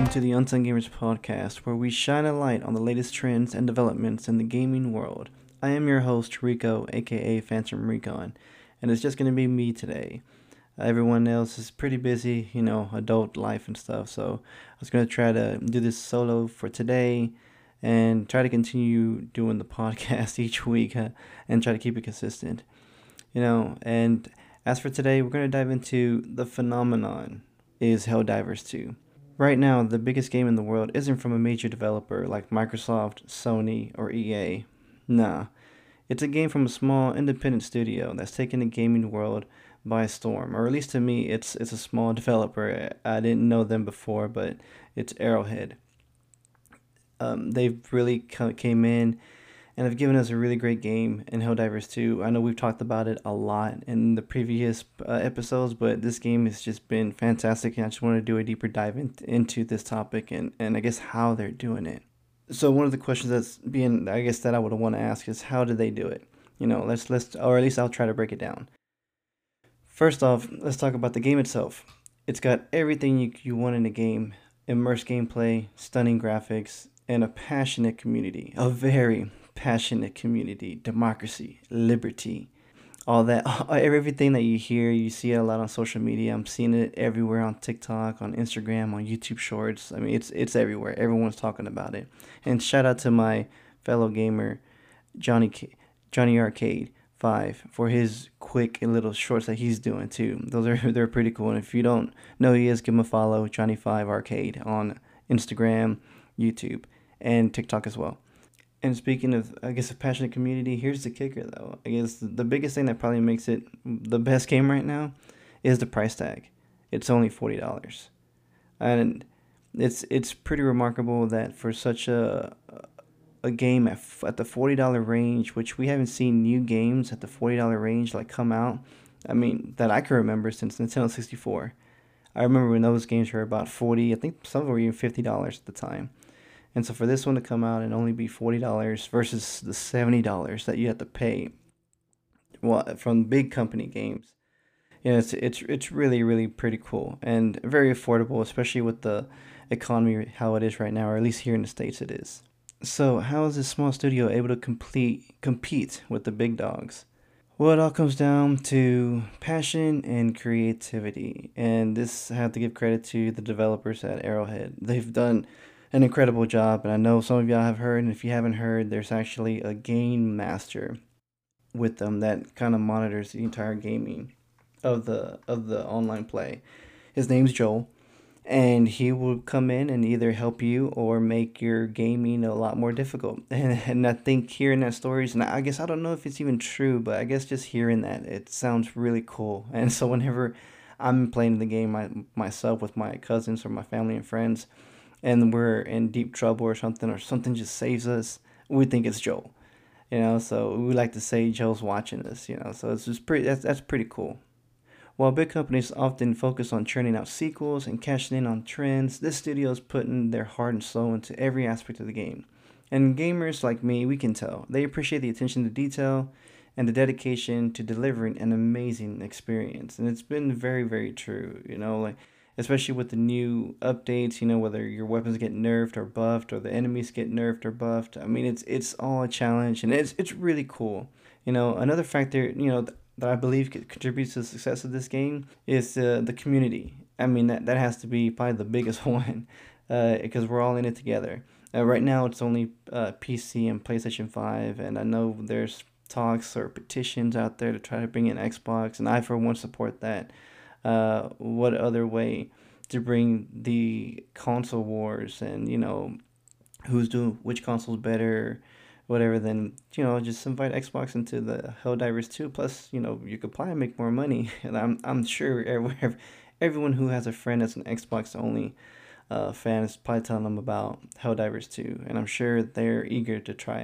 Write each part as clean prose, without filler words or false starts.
Welcome to the Unsung Gamers podcast, where we shine a light on the latest trends and developments in the gaming world. I am your host, Rico, aka Phantom Recon, and it's just going to be me today. Everyone else is pretty busy, adult life and stuff, so I was going to try to do this solo for today and try to continue doing the podcast each week and try to keep it consistent. And as for today, we're going to dive into the phenomenon is Helldivers 2. Right now, the biggest game in the world isn't from a major developer like Microsoft, Sony, or EA. Nah, it's a game from a small independent studio that's taken the gaming world by storm. Or at least to me, it's a small developer. I didn't know them before, but it's Arrowhead. They've really came in and have given us a really great game in Helldivers 2. I know we've talked about it a lot in the previous episodes, but this game has just been fantastic, and I just want to do a deeper dive into this topic and I guess how they're doing it. So one of the questions that I would want to ask is, how did they do it? Let's or at least I'll try to break it down. First off, let's talk about the game itself. It's got everything you want in a game: immersed gameplay, stunning graphics, and a passionate community. A very passionate community, democracy, liberty, all that, everything that you hear, you see it a lot on social media. I'm seeing it everywhere on TikTok, on Instagram, on YouTube Shorts. I mean, it's everywhere. Everyone's talking about it. And shout out to my fellow gamer, Johnny Arcade 5, for his quick and little shorts that he's doing too. They're pretty cool. And if you don't know who he is, give him a follow, Johnny 5 Arcade on Instagram, YouTube, and TikTok as well. And speaking of, I guess, a passionate community, here's the kicker, though. I guess the biggest thing that probably makes it the best game right now is the price tag. It's only $40, and it's pretty remarkable that for such a game at the $40 range, which we haven't seen new games at the $40 range like come out. I mean, that I can remember since Nintendo 64. I remember when those games were about 40. I think some were even $50 at the time. And so for this one to come out and only be $40 versus the $70 that you have to pay, well, from big company games, it's really really pretty cool and very affordable, especially with the economy how it is right now, or at least here in the States it is. So how is this small studio able to compete with the big dogs? Well, it all comes down to passion and creativity, and this I have to give credit to the developers at Arrowhead. They've done an incredible job, and I know some of y'all have heard, and if you haven't heard, there's actually a game master with them that kind of monitors the entire gaming of the online play. His name's Joel, and he will come in and either help you or make your gaming a lot more difficult. And I think hearing that stories, and I guess I don't know if it's even true, but I guess just hearing that, it sounds really cool. And so whenever I'm playing the game myself with my cousins or my family and friends, and we're in deep trouble or something just saves us, we think it's Joel. So we like to say Joel's watching us. So it's just that's pretty cool. While big companies often focus on churning out sequels and cashing in on trends, this studio is putting their heart and soul into every aspect of the game. And gamers like me, we can tell. They appreciate the attention to detail and the dedication to delivering an amazing experience. And it's been very, very true, like especially with the new updates, whether your weapons get nerfed or buffed or the enemies get nerfed or buffed. I mean, it's all a challenge, and it's really cool. Another factor, that I believe contributes to the success of this game is the community. I mean, that has to be probably the biggest one, because we're all in it together. Right now, it's only PC and PlayStation 5, and I know there's talks or petitions out there to try to bring in Xbox, and I, for one, support that. What other way to bring the console wars and, who's doing which console's better, whatever, then, just invite Xbox into the Helldivers 2. Plus, you could probably make more money. And I'm sure everyone who has a friend that's an Xbox only fan is probably telling them about Helldivers 2, and I'm sure they're eager to try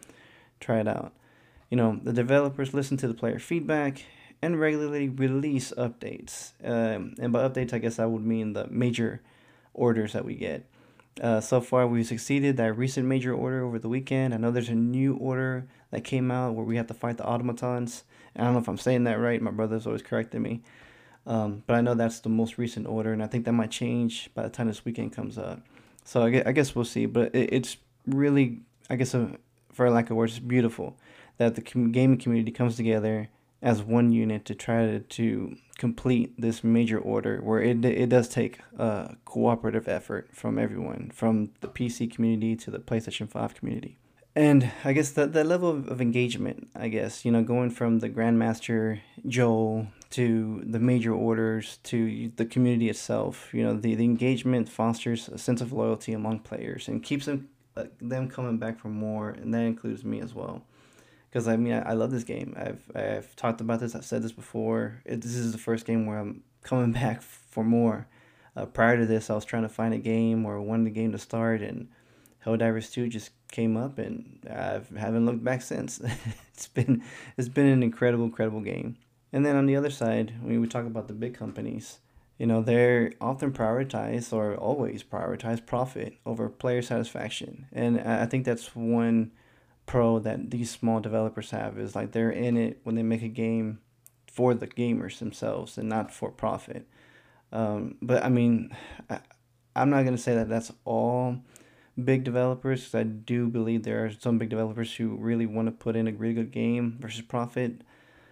it out. The developers listen to the player feedback and regularly release updates. And by updates, I guess I would mean the major orders that we get. So far, we've succeeded that recent major order over the weekend. I know there's a new order that came out where we have to fight the automatons. I don't know if I'm saying that right. My brother's always correcting me. But I know that's the most recent order, and I think that might change by the time this weekend comes up. So I guess we'll see. But it's really, I guess, for lack of words, it's beautiful that the gaming community comes together as one unit to try to complete this major order where it does take a cooperative effort from everyone, from the PC community to the PlayStation 5 community. And I guess the level of engagement, I guess, going from the Grandmaster Joel to the major orders to the community itself, the engagement fosters a sense of loyalty among players and keeps them coming back for more, and that includes me as well. Because I mean, I love this game. I've talked about this. I've said this before. This is the first game where I'm coming back for more. Prior to this, I was trying to find a game or wanted the game to start, and Helldivers 2 just came up, and I haven't looked back since. it's been it's been an incredible game. And then on the other side, when we talk about the big companies, they're often prioritize or always prioritize profit over player satisfaction. And I think that's one pro that these small developers have is like they're in it when they make a game for the gamers themselves and not for profit. But I mean, I, I'm not gonna say that that's all big developers, 'cause I do believe there are some big developers who really want to put in a really good game versus profit.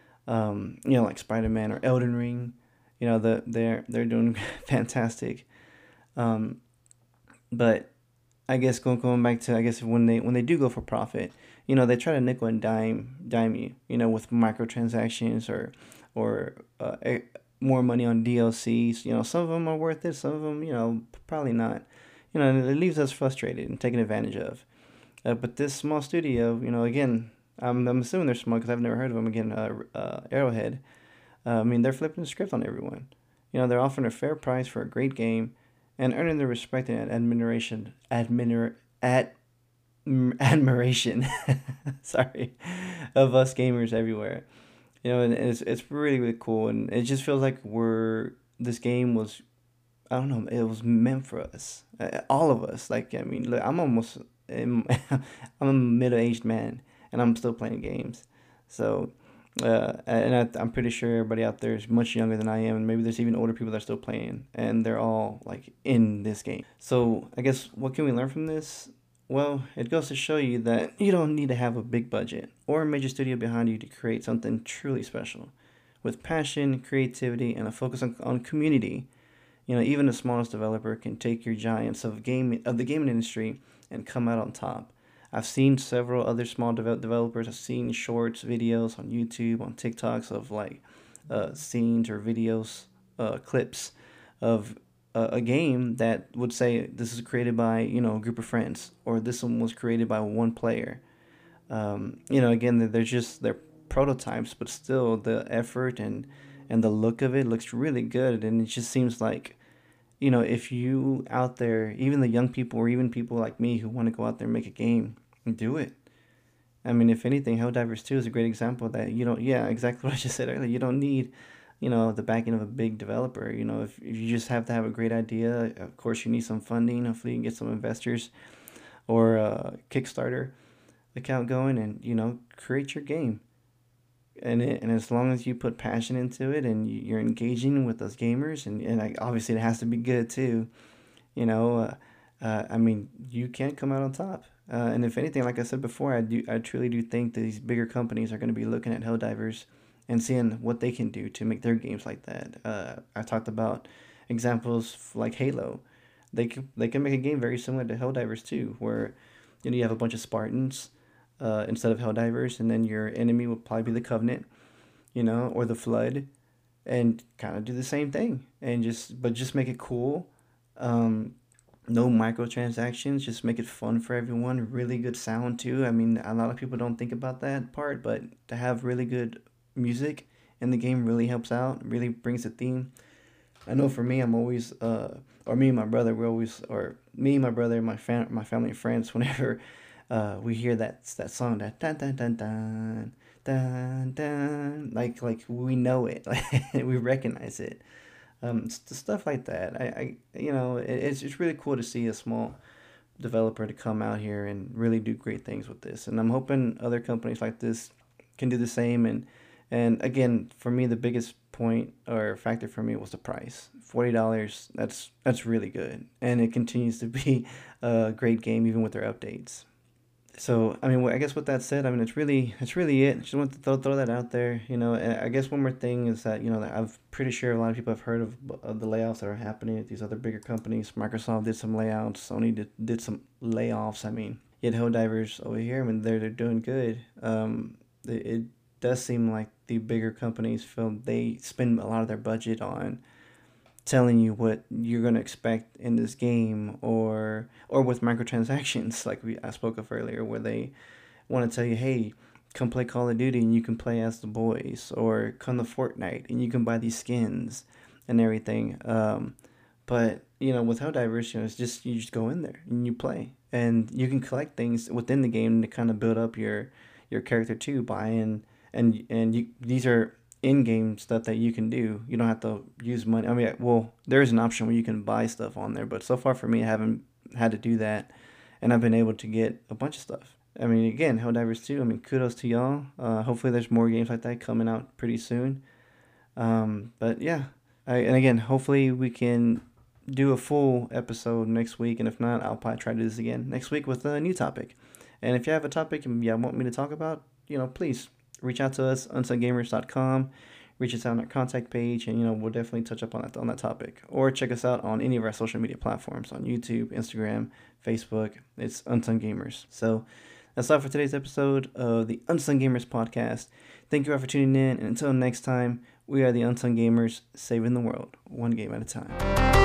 Like Spider Man or Elden Ring. They're doing fantastic. Um, but I guess going back to, I guess, when they do go for profit, they try to nickel and dime you, with microtransactions or more money on DLCs. Some of them are worth it, some of them, probably not. It leaves us frustrated and taken advantage of. But this small studio, again, I'm assuming they're small because I've never heard of them again. Arrowhead. I mean, they're flipping the script on everyone. They're offering a fair price for a great game and earning the respect and admiration, sorry, of us gamers everywhere. And it's really really cool, and it just feels like this game was, I don't know, it was meant for us, all of us. Like, I mean, look, I'm a middle aged man, and I'm still playing games. So, I'm pretty sure everybody out there is much younger than I am, and maybe there's even older people that are still playing, and they're all like in this game. So, I guess what can we learn from this? Well, it goes to show you that you don't need to have a big budget or a major studio behind you to create something truly special. With passion, creativity, and a focus on community, even the smallest developer can take your giants of the gaming industry and come out on top. I've seen several other small developers. I've seen shorts, videos on YouTube, on TikToks of like scenes or videos, clips of a game that would say this is created by a group of friends, or this one was created by one player. Again, they're prototypes, but still the effort and the look of it looks really good, and it just seems like if you out there, even the young people or even people like me who want to go out there and make a game, do it. I mean, if anything, Helldivers 2 is a great example that you don't, yeah, exactly what I just said earlier. You don't need, the backing of a big developer. If you just have to have a great idea, of course, you need some funding. Hopefully, you can get some investors or a Kickstarter account going and, create your game. And as long as you put passion into it and you're engaging with those gamers, and like, obviously it has to be good too, you know, I mean, you can't come out on top. And if anything, like I said before, I truly do think that these bigger companies are going to be looking at Helldivers and seeing what they can do to make their games like that. I talked about examples like Halo. They can make a game very similar to Helldivers too, where you have a bunch of Spartans instead of Helldivers, and then your enemy will probably be the Covenant, or the Flood, and kind of do the same thing, and just make it cool. Um, no microtransactions, just make it fun for everyone. Really good sound too. I mean, a lot of people don't think about that part, but to have really good music in the game really helps out. Really brings the theme. I know for me, I'm always, or me and my brother, or me, my brother, my family and friends, whenever we hear that song, that dun dun dun dun dun dun, like we know it, like we recognize it. Stuff like that. It's really cool to see a small developer to come out here and really do great things with this. And I'm hoping other companies like this can do the same. And again, for me, the biggest point or factor for me was the price. $40. That's really good, and it continues to be a great game even with their updates. So I mean, I guess with that said, I mean it's really it. Just want to throw that out there. And I guess one more thing is that that I'm pretty sure a lot of people have heard of the layoffs that are happening at these other bigger companies. Microsoft did some layouts. Sony did some layoffs. I mean, yet Helldivers over here, I mean, they're doing good. It does seem like the bigger companies feel they spend a lot of their budget on telling you what you're gonna expect in this game, or with microtransactions like I spoke of earlier, where they want to tell you, hey, come play Call of Duty and you can play as the boys, or come to Fortnite and you can buy these skins and everything. But with Helldivers, it's just you just go in there and you play, and you can collect things within the game to kind of build up your character too, buying these are in-game stuff that you can do. You don't have to use money. I mean, well, there is an option where you can buy stuff on there, but so far for me, I haven't had to do that, and I've been able to get a bunch of stuff. I mean, again, Helldivers 2, I mean, kudos to y'all. Hopefully there's more games like that coming out pretty soon. But yeah, and again, hopefully we can do a full episode next week, and if not, I'll probably try to do this again next week with a new topic. And if you have a topic you want me to talk about, please reach out to us, unsunggamers.com. Reach us out on our contact page, and we'll definitely touch up on that topic. Or check us out on any of our social media platforms on YouTube, Instagram, Facebook. It's Unsung Gamers. So that's all for today's episode of the Unsung Gamers podcast. Thank you all for tuning in, and until next time, we are the Unsung Gamers, saving the world one game at a time.